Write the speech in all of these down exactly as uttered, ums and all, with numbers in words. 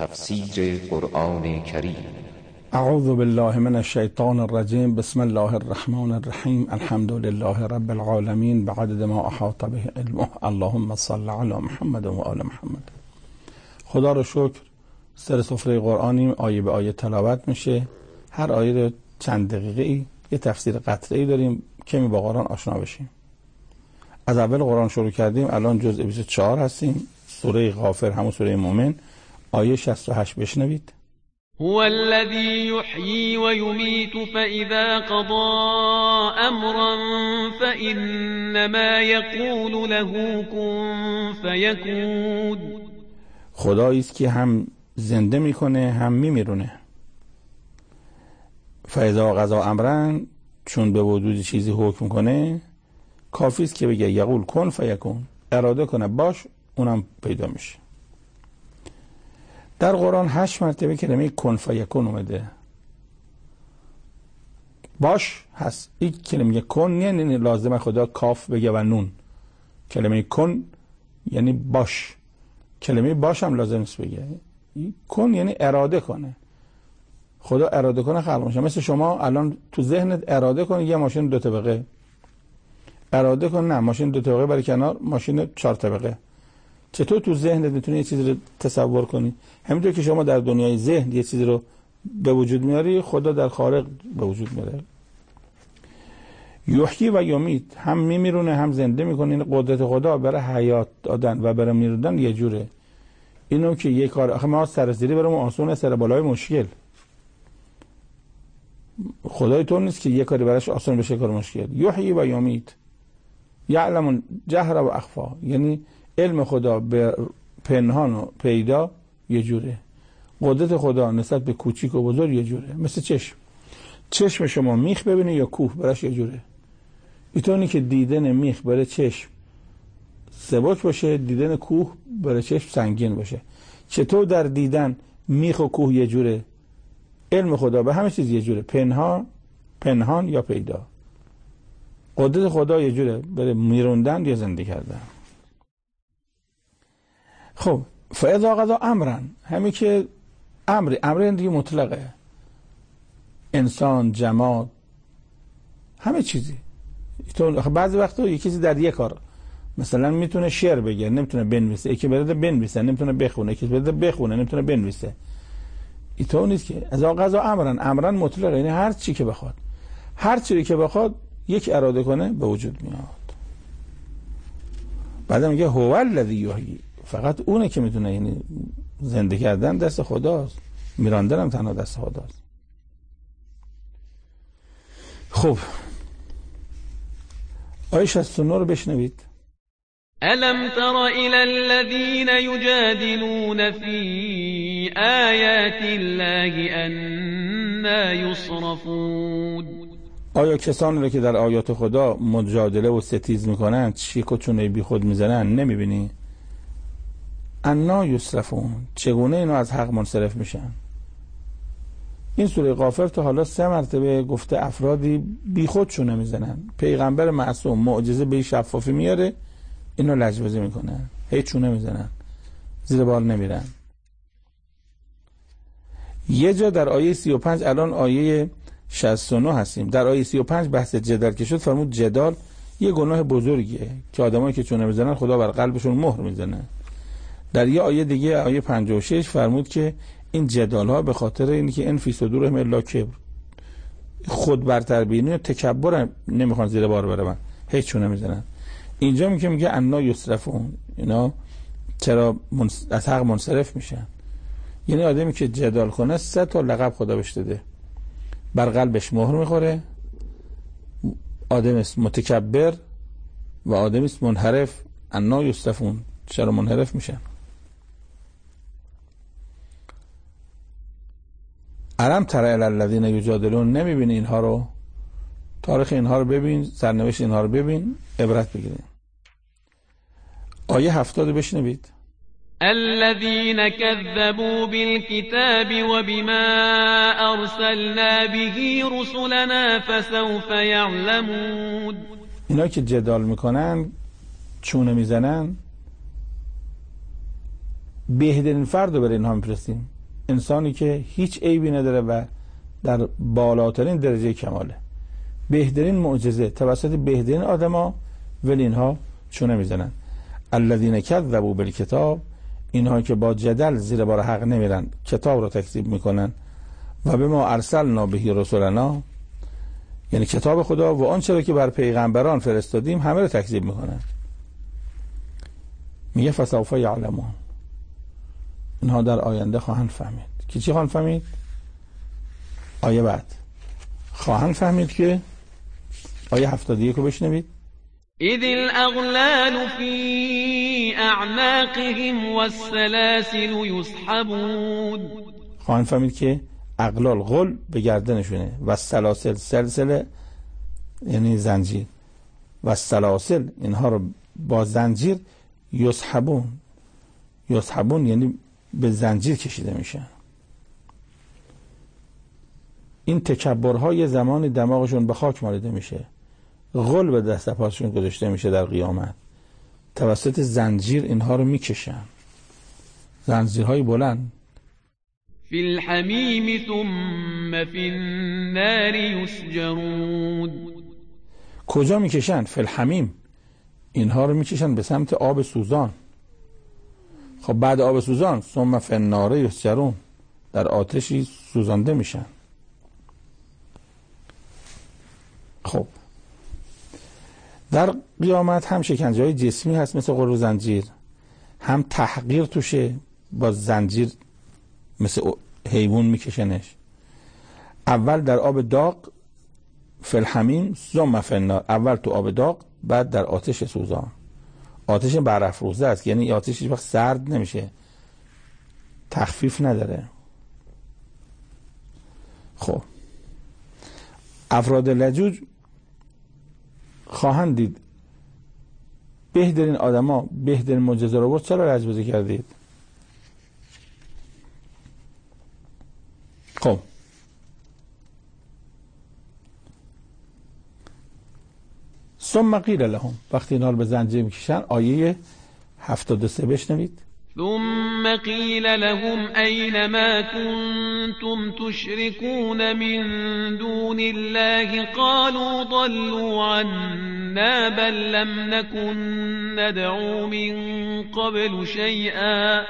تفسیر قرآن کریم. اعوذ بالله من الشیطان الرجیم. بسم الله الرحمن الرحیم. الحمد لله رب العالمین بعدد ما احاط به علمه. اللهم صل علی محمد و آل محمد. خدا رو شکر، سر سفره قرآنیم، آیه به آیه تلاوت میشه. هر آیه رو چند دقیقه ای یه تفسیر قطعه ای داریم کمی با قرآن آشنا بشیم. از اول قرآن شروع کردیم، الان جزء بیست و چهار هستیم، سوره غافر، همون سوره مومن، آیه شصت و هشت بشنوید. هو الذی یحیی و یمیت فاذا قضا امرا فانما یقول له کن فیکون. خدایی است که هم زنده میکنه هم میمیرونه. فاذا قضا امرا، چون به وجود چیزی حکم کنه، کافی است که بگه یقول کن فیکون، اراده کنه باش، اونم پیدا میشه. در قرآن هشت مرتبه کلمه کن فیکون اومده. باش هست. این کلمه کن یعنی لازمه خدا کاف بگه و نون. کلمه کن یعنی باش. کلمه باش هم لازم نیست بگه. کن یعنی اراده کنه. خدا اراده کنه خلق میشه. مثل شما الان تو ذهنت اراده کنه یه ماشین دو طبقه، اراده کن نه ماشین دو طبقه برای کنار، ماشین چهار طبقه. چطور تو ذهنت میتونی یه چیزی رو تصور کنی؟ همینطور که شما در دنیای ذهن یه چیزی رو به وجود میاری، خدا در خارق به وجود میاره. یحیی و یمیت، هم میمیرونه هم زنده میکنه. این قدرت خدا برای حیات دادن و برای میروندن یه جوره. اینو که یه کار، آخه ما سرزیری برام آسونه، سر بالای مشکل. خدای طور نیست که یه کاری براش آسان بشه کار مشکل. یحیی و یمیت، یعلم جهر و اخفا، یعنی علم خدا به پنهان و پیدا یه جوره. قدرت خدا نسبت به کوچیک و بزرگ یه جوره. مثل چشم. چشم شما میخ ببینه یا کوه، براش یه جوره. اینطوری که دیدن میخ برای چشم سبک باشه، دیدن کوه برای چشم سنگین باشه. چطور در دیدن میخ و کوه یه جوره، علم خدا به همه چیز یه جوره. پنهان پنهان یا پیدا. قدرت خدا یه جوره برای میروندن یا زنده کردن. خب فاذا قضا امرا، همین که امر امر دیگه مطلقه. انسان، جماد، همه چیزی. تو بعضی وقتا یکی چیزی در یک کار، مثلا میتونه شعر بگه نمیتونه بنویسه، یکی بده بنویسه نمیتونه بخونه، یکی بده بخونه نمیتونه بنویسه. اینطور نیست که از قضا امرا، امرا مطلقه، یعنی هر چی که بخواد، هر چیزی که بخواد یک اراده کنه به وجود میاد. بعد میگه هو الذی یحیی، فقط اونه که میتونه، یعنی زنده کردن دست خداست، میراندن هم تنها دست خداست. خب آیه شصت و نه رو بشنوید. الم تر الی الذین یجادلون فی آیات الله انا یصرفون. آیا کسانی رو که در آیات خدا مجادله و ستیز میکنن، چیک و چونه بی خود میزنن، نمیبینی؟ انا یصرفون، چگونه اینا از حق منصرف میشن؟ این سوره غافر تا حالا سه مرتبه گفته افرادی بی خود چونه میزنن. پیغمبر معصوم معجزه به شفافی میاره، اینو لجبازی میکنن، هیچ چونه میزنن، زیر بار نمیرن. یه جا در آیه سی و پنج، الان آیه شصت و نه هستیم، در آیه سی و پنج بحث جدال که شد، فرمود جدال یه گناه بزرگیه که آدمایی که چونه میزنن خدا بر قلبشون مهر میزنه. در یه آیه دیگه، آیه پنجاه و شش، فرمود که این جدال ها به خاطر اینی که ان فی صدورهم الا کبر، خود برتر بینی و تکبر، نمیخوان زیر بار برن، هیچ چونه میزنن. اینجا میگه میگه انا یصرفون، اینا چرا منص... از حق منصرف میشن؟ یعنی آدمی که جدال کنه سه تا لقب خدا بهش داده. بر قلبش مهر میخوره، آدم است متکبر و آدم است منحرف. انا یصرفون، چرا منحرف میشن؟ الم تر الی الذین یجادلون، نمیبینی اینها رو؟ تاریخ اینها رو ببین، سرنوشت اینها رو ببین، عبرت بگیرین. آیه هفتاد رو بشنوید. الذين كذبوا بالكتاب وبما أرسلنا به رسلنا فسوف يعلمون. اینا که جدال میکنن، چونه میزنن، بهترین فرد رو برای اینها میفرستیم، انسانی که هیچ عیبی نداره و در بالاترین درجه کماله، بهترین معجزه توسط بهترین آدما، ولی اینها چونه میزنن. الذین کذبوا بالکتاب، اینها که با جدل زیر بار حق نمیرن، کتاب رو تکذیب میکنن. و به ما ارسلنا بهی رسولنا، یعنی کتاب خدا و آنچه را که بر پیغمبران فرستادیم همه رو تکذیب میکنن. میگه فسوف یعلمون، اینها در آینده خواهند فهمید. که چی خواهند فهمید؟ آیه بعد خواهند فهمید که آیه هفتاد و یک رو بشنوید. اذ الاغلال فی اعناقهم والسلاسل یسحبون، خواهند فهمید که اغلال غل به گردنشونه و سلاسل سلسله یعنی زنجیر و سلاسل اینها رو با زنجیر یسحبون، یسحبون یعنی به زنجیر کشیده میشن. این تکبرهای زمان دماغشون به خاک مالیده میشه، غل به دست پاشون گذاشته میشه در قیامت، توسط زنجیر اینها رو میکشن، زنجیرهای بلند. فی الحمیم ثم فی النار یسجرون، کجا میکشن؟ فی الحمیم، اینها رو میکشن به سمت آب سوزان. خب بعد آب سوزان ثم فی النار یسجرون، در آتشی سوزانده میشن. خب در قیامت هم شکنجه های جسمی هست مثل غل و زنجیر، هم تحقیر توشه، با زنجیر مثل حیوان میکشنش. اول در آب داغ فی الحمیم ثم فی النار، اول تو آب داغ بعد در آتش سوزان. آتش برافروزه است، یعنی آتش هیچ وقت سرد نمیشه، تخفیف نداره. خب افراد لجوج خواهند دید بهترین آدما بهترین معجزه رو بود، چرا لجبازی کردید؟ خب ثم قیل لهم، وقتی اینا رو به زنجیر میکشن، آیه هفتاد و سه بشنوید. ثم قیل لهم این ما کنتم تشركون من دون الله قالوا ضلوا عنا بل لم نكن ندعو من قبل شيئا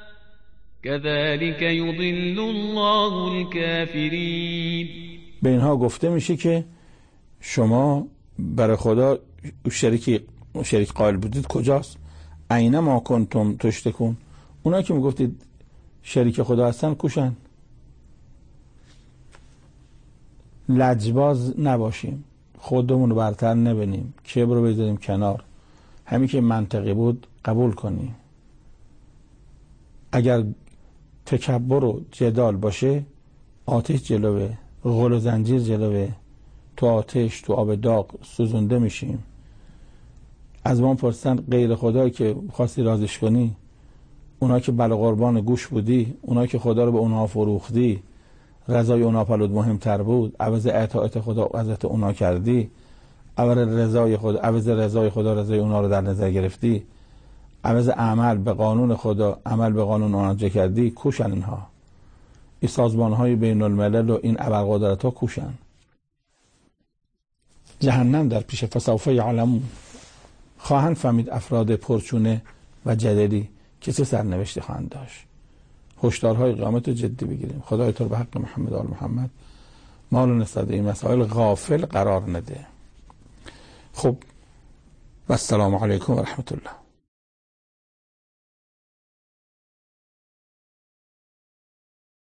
كذلك يضل الله الكافرين. به اینها گفته میشه که شما برای خدا شریک شریک قائل بودید کجاست؟ این ما کنتم تشركون، اونا که میگفتید شریک خدا هستن کوشن. لجباز نباشیم، خودمون رو برتر نبینیم، کبر رو بذاریم کنار، همین که منطقی بود قبول کنیم. اگر تکبر و جدال باشه، آتش جلوه، غل و زنجیر جلوه، تو آتش تو آب داغ سوزونده میشیم. از ما پرسن غیر خدایی که خواستی رازش کنی، اونا که بلا قربان گوش بودی، اونا که خدا رو به اونها فروختی، رضای اونا پلود مهمتر بود، عوض اطاعت خدا عزت اونا کردی، عوض رضای خدا عوض رضای خدا رضای اونا رو در نظر گرفتی، عوض عمل به قانون خدا عمل به قانون اونا جا کردی. کوشن اینها، این سازمان های بین الملل و این ابرقدرت ها کوشن. جهنم در پیش فسوف یعلمون، خواهند فهمید افراد پرچونه و جدلی که چه سرنوشتی خواهند داشت. هشدارهای قیامت رو جدی بگیریم. خدای تو رو به حق محمد آل محمد ما رو نسبت این مسائل غافل قرار نده. خب و السلام علیکم و رحمت الله.